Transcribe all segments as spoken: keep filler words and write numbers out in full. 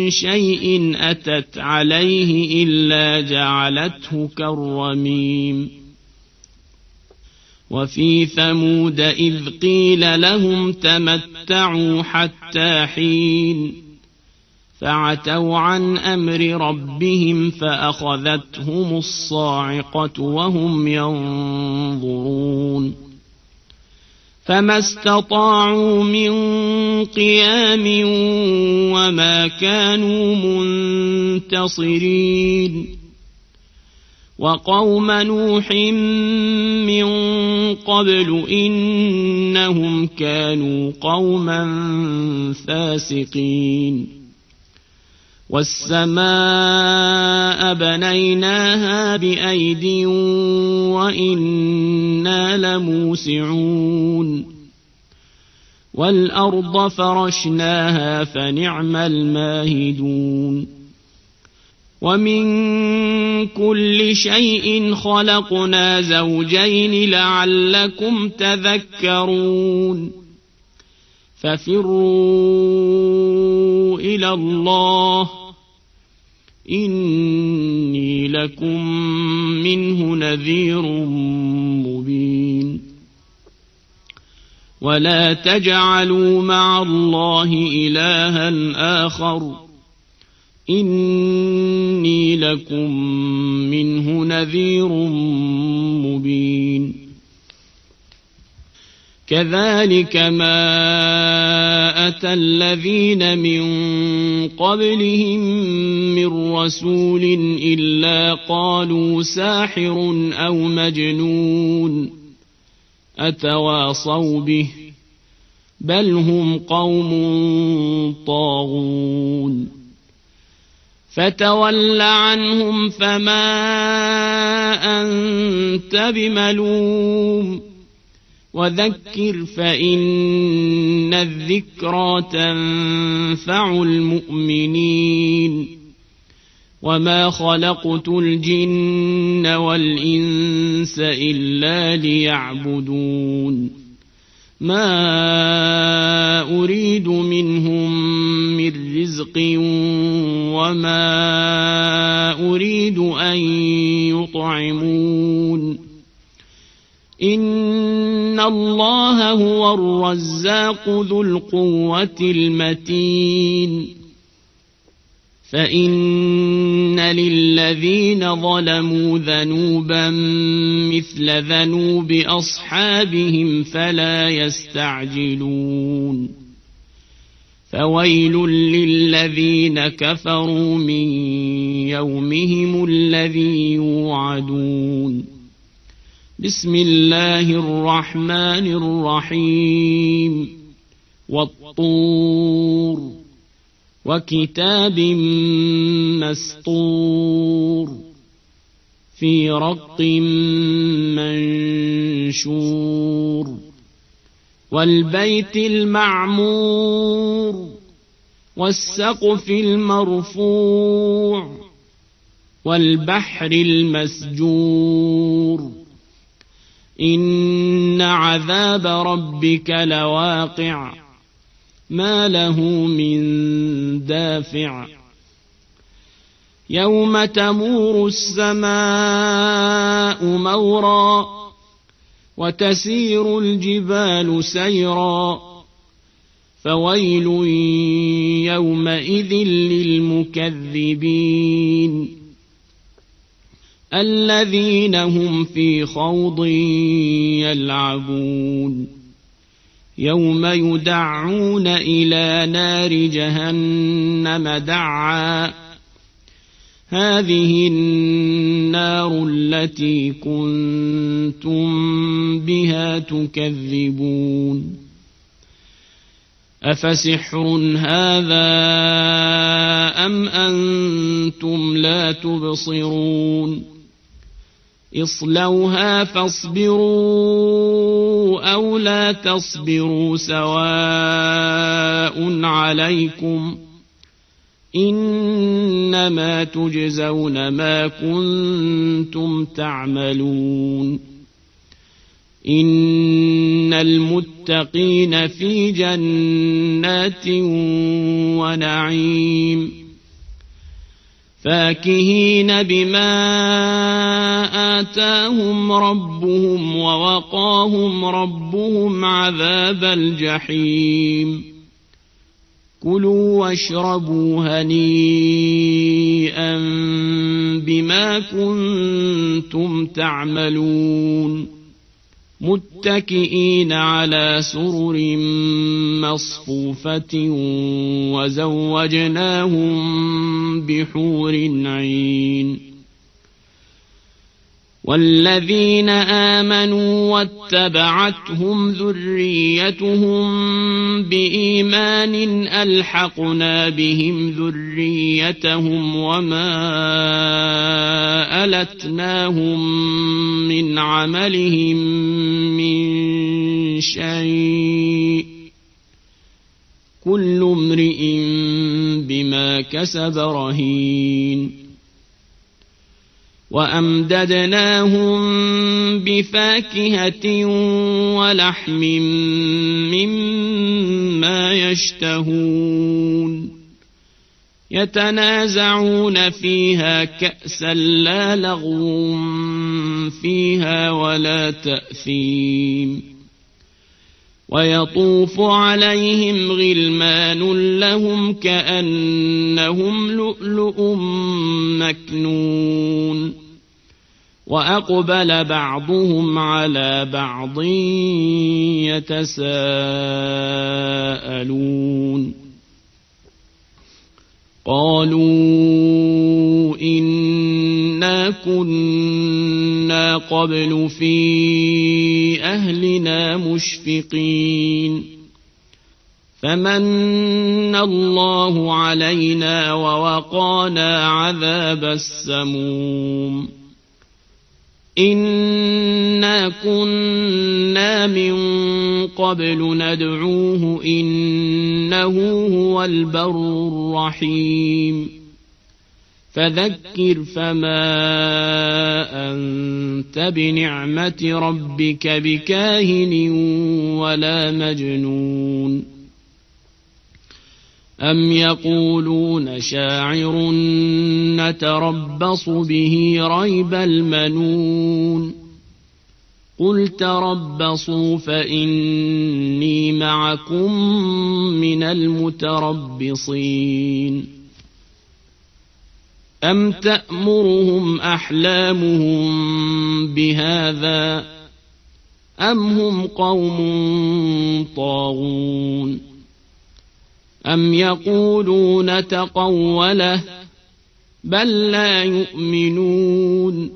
شيء أتت عليه إلا جعلته كالرميم وفي ثمود إذ قيل لهم تمتعوا حتى حين فعتوا عن أمر ربهم فأخذتهم الصاعقة وهم ينظرون فما استطاعوا من قيام وما كانوا منتصرين وقوم نوح من قبل إنهم كانوا قوما فاسقين والسماء بنيناها بأيد وإنا لموسعون والأرض فرشناها فنعم الماهدون ومن كل شيء خلقنا زوجين لعلكم تذكرون ففروا إلى الله إني لكم منه نذير مبين ولا تجعلوا مع الله إلها آخر إني لكم منه نذير مبين كذلك ما أتى الذين من قبلهم من رسول إلا قالوا ساحر أو مجنون أتواصوا به بل هم قوم طاغون فتول عنهم فما أنت بملوم وذكر فإن الذكرى تنفع المؤمنين وما خلقت الجن والإنس إلا ليعبدون ما أريد منهم من رزق وما أريد أن يطعمون إن الله هو الرزاق ذو القوة المتين فإن للذين ظلموا ذنوبا مثل ذنوب أصحابهم فلا يستعجلون فويل للذين كفروا من يومهم الذي يوعدون بسم الله الرحمن الرحيم والطور وكتاب مسطور في رق منشور والبيت المعمور والسقف المرفوع والبحر المسجور إن عذاب ربك لواقع ما له من دافع يوم تمور السماء مورا وتسير الجبال سيرا فويل يومئذ للمكذبين الذين هم في خوض يلعبون يوم يدعون إلى نار جهنم دعا هذه النار التي كنتم بها تكذبون أفسحر هذا أم أنتم لا تبصرون اصلوها فاصبروا أو لا تصبروا سواء عليكم إنما تجزون ما كنتم تعملون إن المتقين في جنات ونعيم فاكهين بما آتاهم ربهم ووقاهم ربهم عذاب الجحيم كلوا واشربوا هنيئا بما كنتم تعملون متكئين على سرر مصفوفة وزوجناهم بحور عين والذين آمنوا واتبعتهم ذريتهم بإيمان ألحقنا بهم ذريتهم وما ألتناهم من عملهم من شيء كل امرئ بما كسب رهين وأمددناهم بفاكهة ولحم مما يشتهون يتنازعون فيها كأسا لا لغو فيها ولا تأثيم ويطوف عليهم غلمان لهم كأنهم لؤلؤ مكنون وأقبل بعضهم على بعض يتساءلون قالوا إنا كنا قبل في أهلنا مشفقين فمن الله علينا ووقانا عذاب السموم إنا كنا من قبل ندعوه إنه هو البر الرحيم فذكر فما أنت بنعمة ربك بكاهن ولا مجنون أم يقولون شاعر نتربص به ريب المنون قل تربصوا فإني معكم من المتربصين أم تأمرهم أحلامهم بهذا أم هم قوم طاغون أم يقولون تقوله بل لا يؤمنون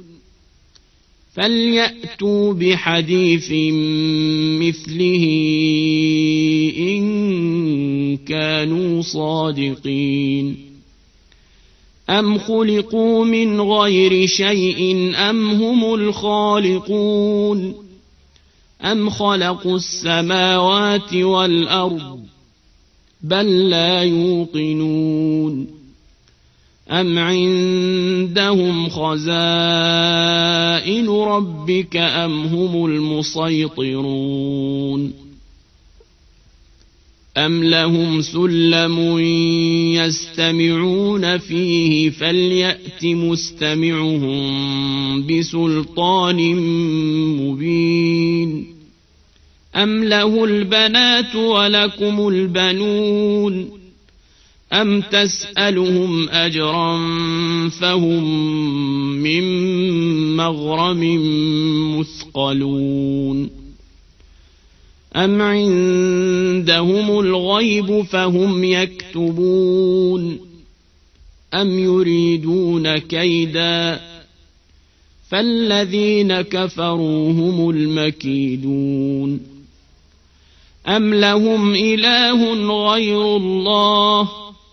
فليأتوا بحديث مثله إن كانوا صادقين أم خلقوا من غير شيء أم هم الخالقون أم خلقوا السماوات والأرض بل لا يوقنون أم عندهم خزائن ربك أم هم المسيطرون أم لهم سلم يستمعون فيه فليأت مستمعهم بسلطان مبين أم له البنات ولكم البنون أم تسألهم أجرا فهم من مغرم مثقلون أم عندهم الغيب فهم يكتبون أم يريدون كيدا فالذين كفروا هم المكيدون أم لهم إله غير الله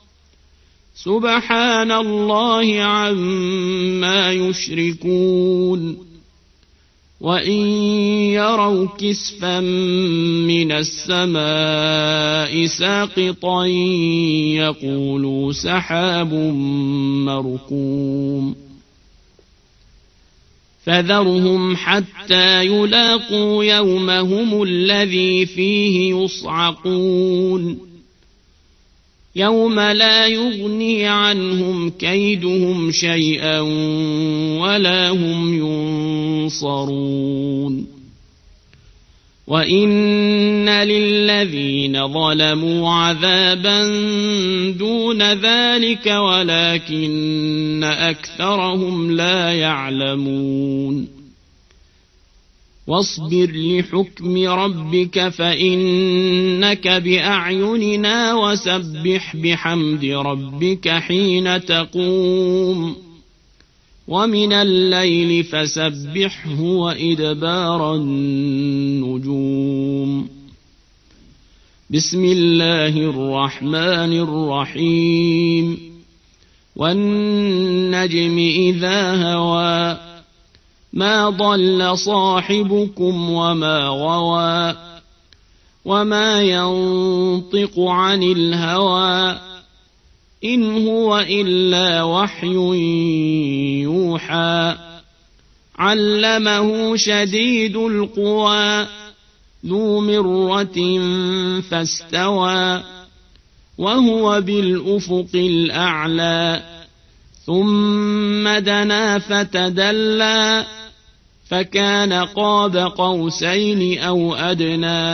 سبحان الله عما يشركون وإن يروا كسفا من السماء ساقطا يقولوا سحاب مركوم فذرهم حتى يلاقوا يومهم الذي فيه يصعقون يوم لا يغني عنهم كيدهم شيئا ولا هم ينصرون وإن للذين ظلموا عذابا دون ذلك ولكن أكثرهم لا يعلمون واصبر لحكم ربك فإنك بأعيننا وسبح بحمد ربك حين تقوم ومن الليل فسبحه وإدبار النجوم بسم الله الرحمن الرحيم والنجم إذا هوى ما ضل صاحبكم وما غوى وما ينطق عن الهوى إن هو إلا وحي يوحى علمه شديد القوى ذو مرة فاستوى وهو بالأفق الأعلى ثم دنا فتدلى فكان قاب قوسين أو أدنى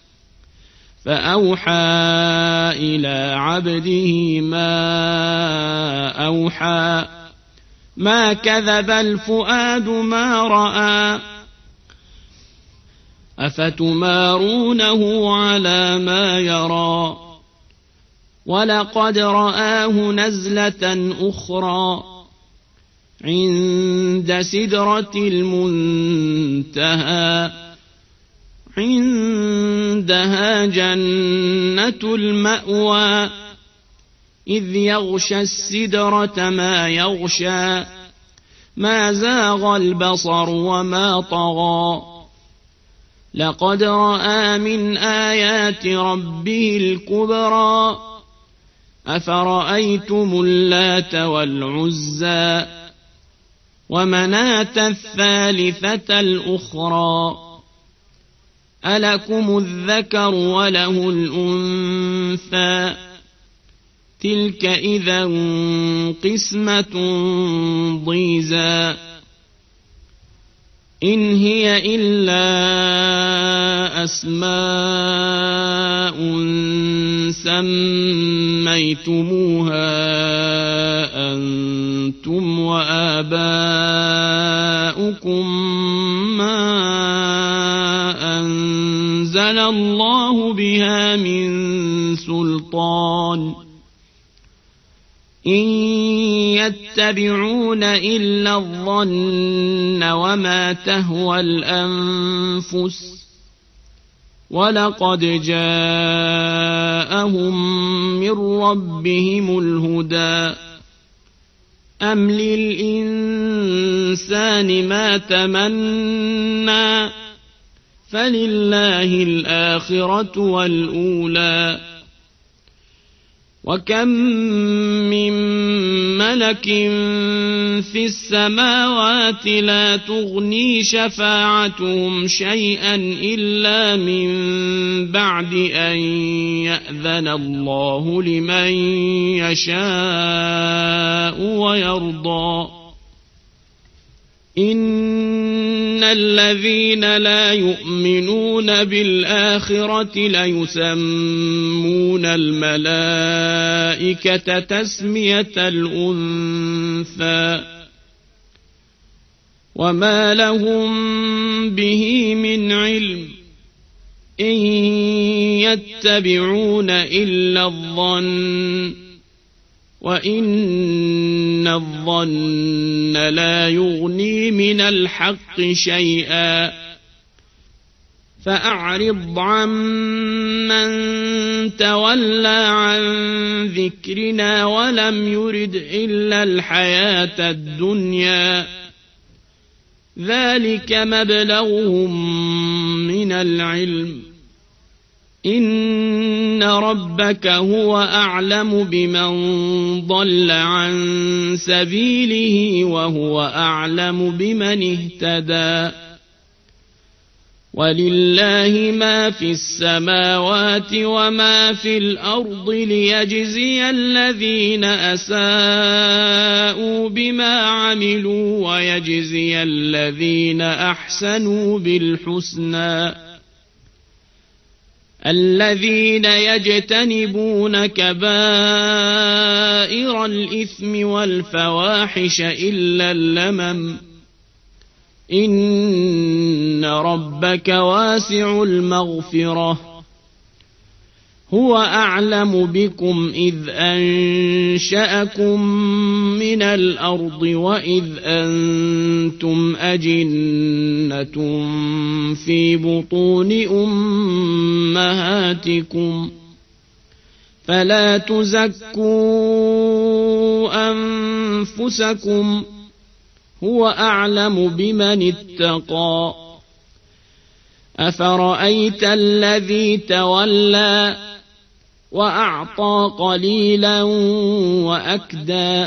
فأوحى إلى عبده ما أوحى ما كذب الفؤاد ما رأى أفتمارونه على ما يرى ولقد رآه نزلة أخرى عند سدرة المنتهى عندها جنة المأوى إذ يغشى السدرة ما يغشى ما زاغ البصر وما طغى لقد رأى من آيات ربه الكبرى أفرأيتم اللات والعزى ومناة الثالثة الأخرى ألكم الذكر وله الأنثى تلك إذا قسمة ضيزى إن هي إلا أسماء سميتموها أنتم وآباؤكم ما أنزل الله بها من سلطان إن يتبعون إلا الظن وما تهوى الأنفس ولقد جاءهم من ربهم الهدى أم للإنسان ما تمنى فلله الآخرة والأولى وكم من ملك في السماوات لا تغني شفاعتهم شيئا إلا من بعد أن يأذن الله لمن يشاء ويرضى إن الذين لا يؤمنون بالآخرة ليسمون الملائكة تسمية الأنثى وما لهم به من علم إن يتبعون إلا الظن وإن الظن لا يغني من الحق شيئا فأعرض عمن تولى عن ذكرنا ولم يرد إلا الحياة الدنيا ذلك مبلغهم من العلم إن ربك هو أعلم بمن ضل عن سبيله وهو أعلم بمن اهتدى ولله ما في السماوات وما في الأرض ليجزي الذين أساءوا بما عملوا ويجزي الذين أحسنوا بالحسنى الذين يجتنبون كبائر الإثم والفواحش إلا اللمم إن ربك واسع المغفرة هو أعلم بكم إذ أنشأكم من الأرض وإذ أنتم أجنة في بطون أمهاتكم فلا تزكوا أنفسكم هو أعلم بمن اتقى أفرأيت الذي تولى وأعطى قليلا وأكدى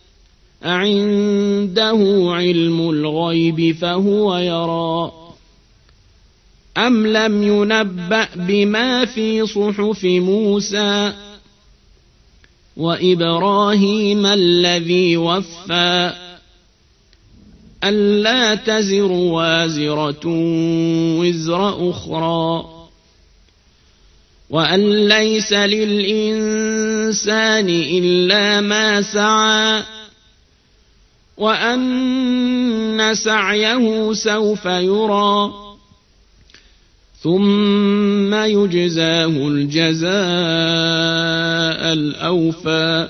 أعنده علم الغيب فهو يرى أم لم ينبأ بما في صحف موسى وإبراهيم الذي وفى ألا تزر وازرة وزر أخرى وأن ليس للإنسان إلا ما سعى وأن سعيه سوف يرى ثم يجزاه الجزاء الأوفى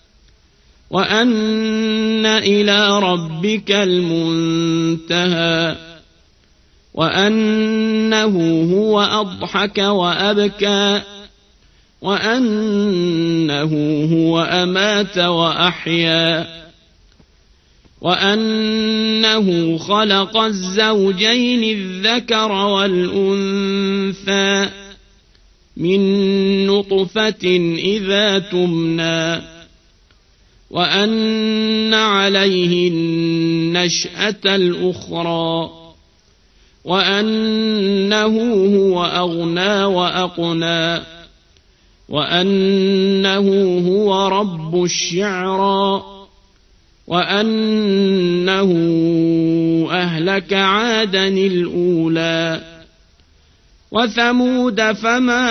وأن إلى ربك المنتهى وأنه هو أضحك وأبكى وأنه هو أمات وأحيا وأنه خلق الزوجين الذكر والأنثى من نطفة إذا تمنى وأن عليه النشأة الأخرى وأنه هو أغنى وأقنى وأنه هو رب الشعرى وأنه أهلك عادا الأولى وثمود فما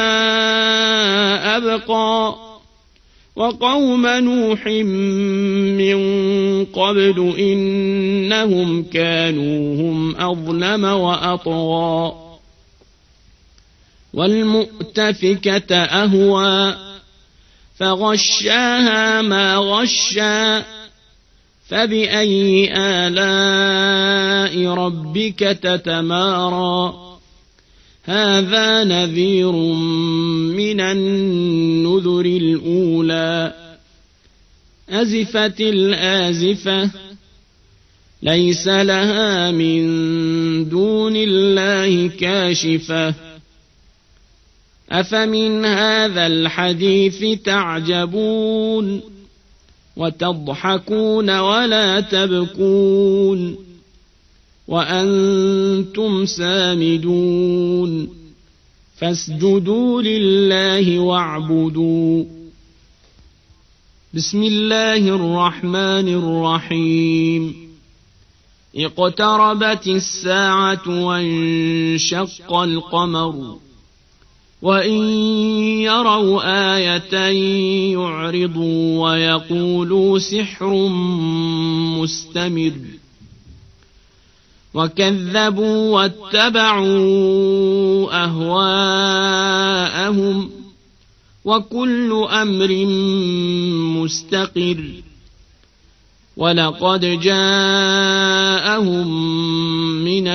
أبقى وقوم نوح من قبل إنهم كانوا هم أظلم وأطغى والمؤتفكة أهوى فغشاها ما غشى فبأي آلاء ربك تتمارى هذا نذير من النذر الأولى أزفت الآزفة ليس لها من دون الله كاشفة أفمن هذا الحديث تعجبون وتضحكون ولا تبكون وأنتم سامدون فاسجدوا لله واعبدوا بسم الله الرحمن الرحيم اقتربت الساعة وانشق القمر وإن يروا آية يعرضوا ويقولوا سحر مستمر وكذبوا واتبعوا أهواءهم وكل أمر مستقر ولقد جاءهم من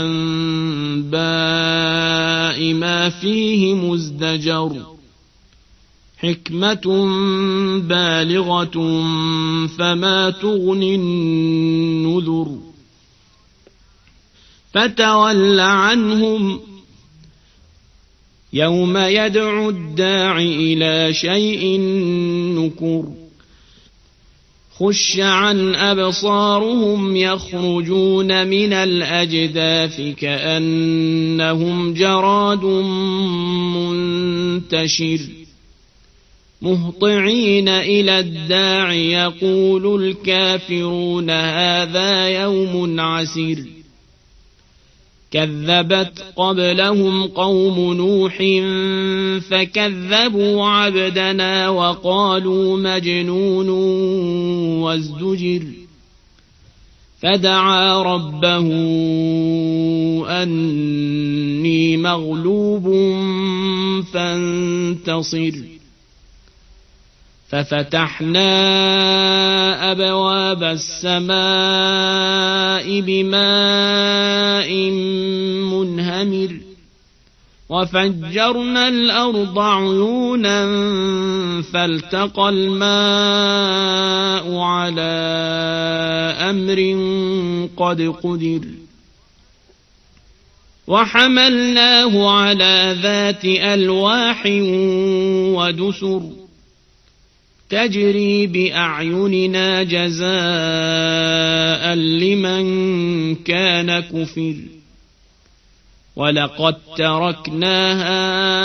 الأنباء ما فيه مزدجر حكمة بالغة فما تغني النذر فتول عنهم يوم يدعو الداع إلى شيء نكر خش عن أبصارهم يخرجون من الأجداث كأنهم جراد منتشر مهطعين إلى الداع يقول الكافرون هذا يوم عسير كذبت قبلهم قوم نوح فكذبوا عبدنا وقالوا مجنون وازدجر فدعا ربه أني مغلوب فانتصر ففتحنا أبواب السماء بماء منهمر وفجرنا الأرض عيونا فالتقى الماء على أمر قد قدر وحملناه على ذات ألواح ودسر تجري بأعيننا جزاء لمن كان كفر ولقد تركناها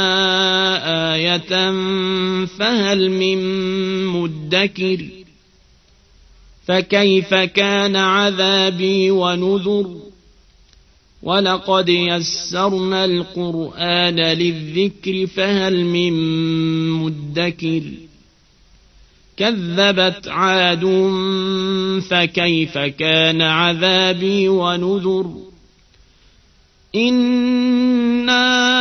آية فهل من مدكر فكيف كان عذابي ونذر ولقد يسرنا القرآن للذكر فهل من مدكر كذبت عاد فكيف كان عذابي ونذر إنا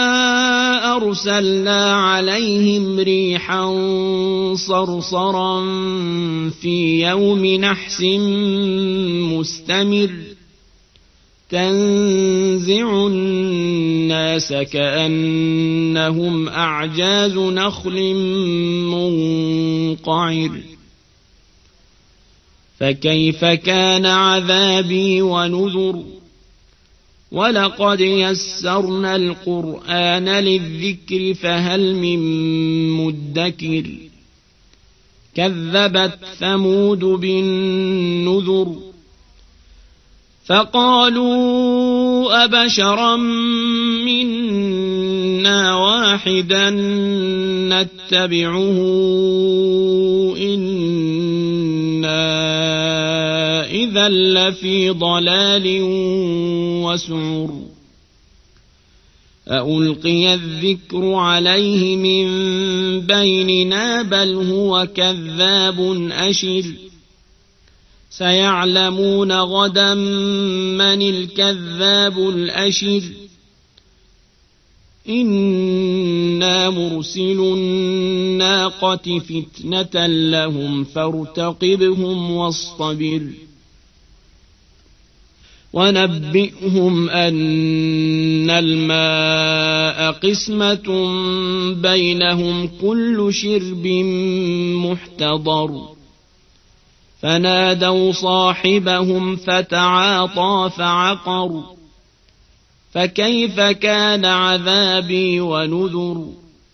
أرسلنا عليهم ريحا صرصرا في يوم نحس مستمر تنزع الناس كأنهم أعجاز نخل منقعر فكيف كان عذابي ونذر ولقد يسرنا القرآن للذكر فهل من مدكر كذبت ثمود بالنذر فقالوا أبشرا منا واحدا نتبعه إنا إذا لفي ضلال وسعر ألقي الذكر عليه من بيننا بل هو كذاب أشر سيعلمون غدا من الكذاب الأشر إنا مرسل الناقة فتنة لهم فارتقبهم واصطبر ونبئهم أن الماء قسمة بينهم كل شرب محتضر فنادوا صاحبهم فتعاطى فعقر فكيف كان عذابي ونذر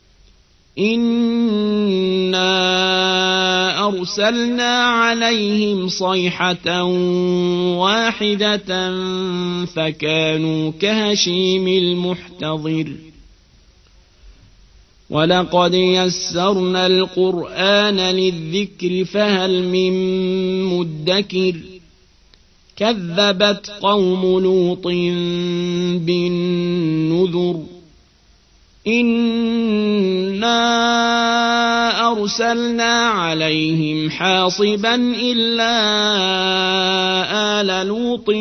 إنا أرسلنا عليهم صيحة واحدة فكانوا كهشيم المحتضر ولقد يسرنا القرآن للذكر فهل من مدكر كذبت قوم لوط بالنذر إنا أرسلنا عليهم حاصبا إلا آل لوط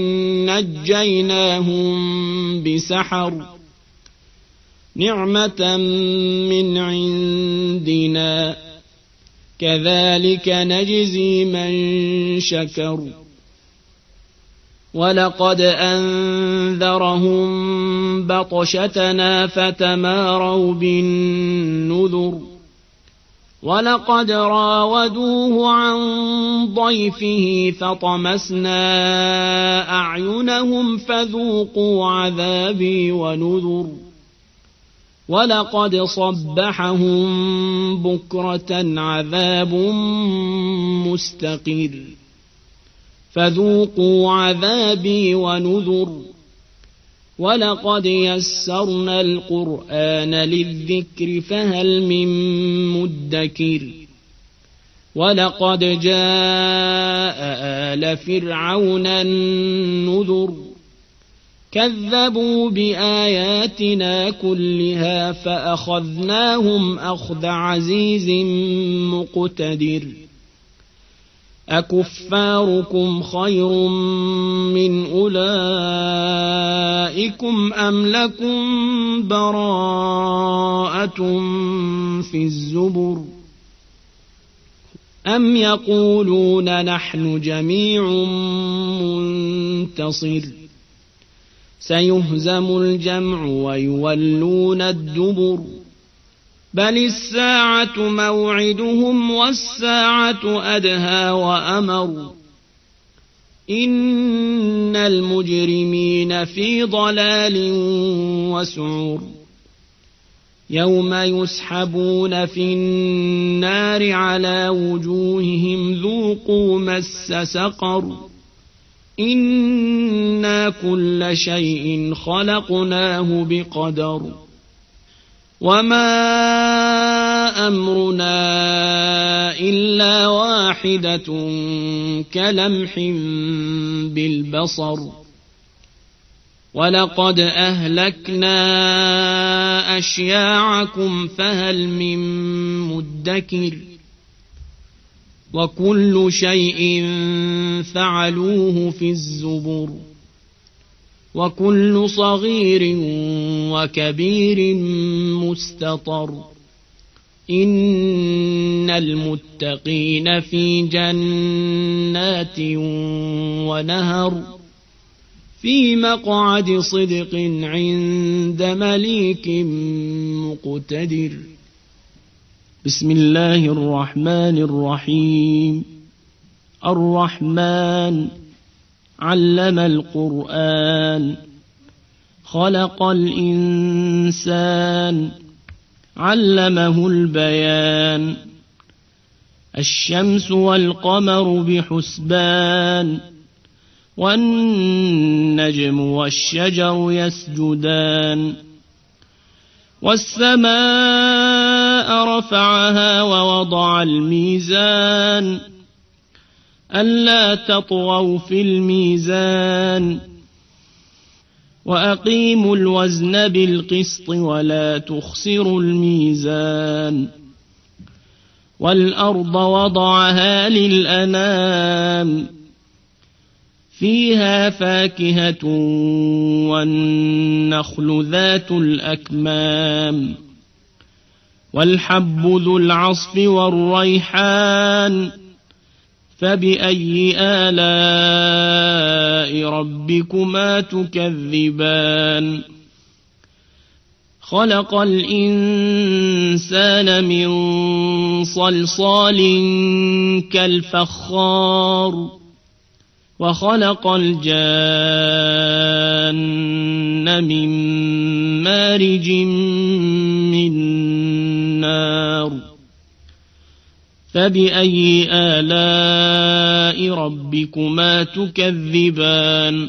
نجيناهم بسحر نعمة من عندنا كذلك نجزي من شكر ولقد أنذرهم بطشتنا فتماروا بالنذر ولقد راودوه عن ضيفه فطمسنا أعينهم فذوقوا عذابي ونذر ولقد صبحهم بكرة عذاب مستقر فذوقوا عذابي ونذر ولقد يسرنا القرآن للذكر فهل من مدكر ولقد جاء آل فرعون النذر كذبوا بآياتنا كلها فأخذناهم أخذ عزيز مقتدر أكفاركم خير من أولئكم أم لكم براءة في الزبر أم يقولون نحن جميع منتصر سيهزم الجمع ويولون الدبر بل الساعة موعدهم والساعة أدهى وأمر إن المجرمين في ضلال وسعور يوم يسحبون في النار على وجوههم ذوقوا مس سقر إنا كل شيء خلقناه بقدر وما أمرنا إلا واحدة كلمح بالبصر ولقد أهلكنا أشياعكم فهل من مدكر وكل شيء فعلوه في الزبر وكل صغير وكبير مستطر إن المتقين في جنات ونهر في مقعد صدق عند مليك مقتدر بسم الله الرحمن الرحيم الرحمن علم القرآن خلق الإنسان علمه البيان الشمس والقمر بحسبان والنجم والشجر يسجدان والسماء رفعها ووضع الميزان ألا تطغوا في الميزان وأقيموا الوزن بالقسط ولا تخسروا الميزان والأرض وضعها للأنام فيها فاكهة والنخل ذات الأكمام والحب ذو العصف والريحان فبأي آلاء ربكما تكذبان خلق الإنسان من صلصال كالفخار وخلق الجان من مارج من نار فبأي آلاء ربكما تكذبان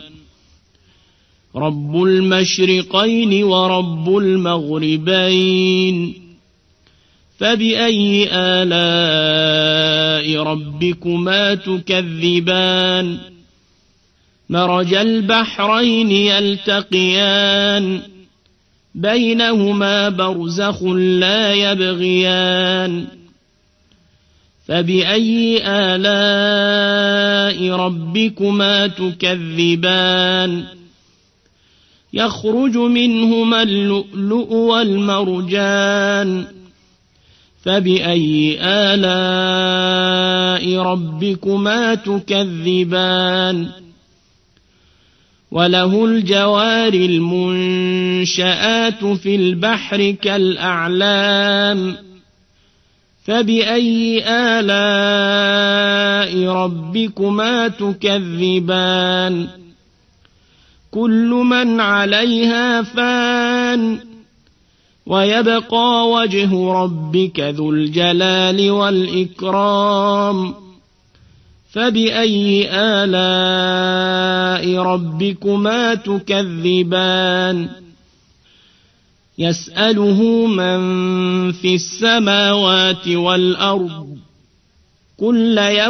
رب المشرقين ورب المغربين فبأي آلاء ربكما تكذبان مرج البحرين يلتقيان بينهما برزخ لا يبغيان فبأي آلاء ربكما تكذبان يخرج منهما اللؤلؤ والمرجان فبأي آلاء ربكما تكذبان وله الجوار المنشآت في البحر كالأعلام فبأي آلاء ربكما تكذبان كل من عليها فان ويبقى وجه ربك ذو الجلال والإكرام فبأي آلاء ربكما تكذبان يسأله من في السماوات والأرض كل يوم